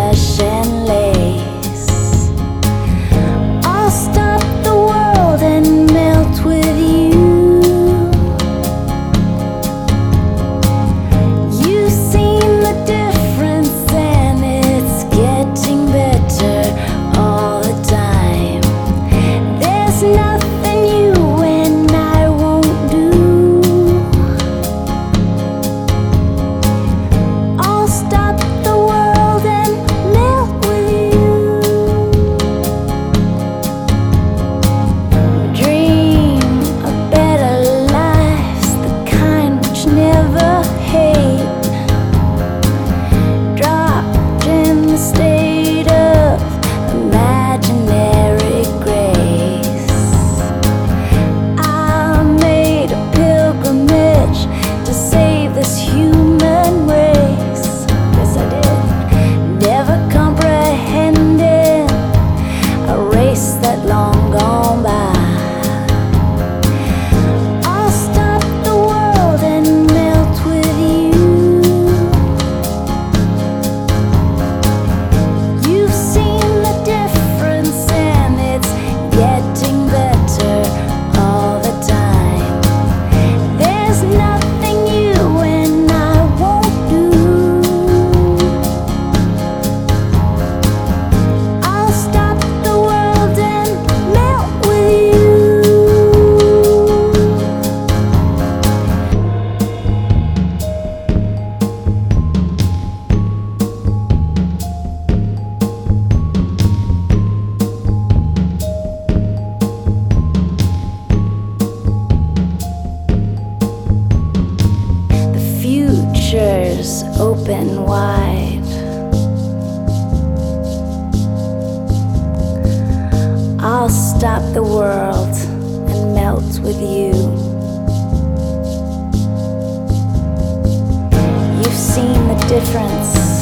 flesh and lace. I'll stop the world and melt with you. You've seen the difference and it's getting better all the time. There's nothing you and I won't do. I'll stop the world and melt with you. Dream of better lives, the kind which never hate. Dropped in the state of imaginary grace. I made a pilgrimage to save this human race. Yes, I did. Never comprehending a race that long gone by. I'll stop the world and melt with you. You've seen the difference and it's getting better all the time. There's nothing you and I won't do. I'll stop the world and melt with you. The future's open wide. I'll stop the world and melt with you. You've seen the difference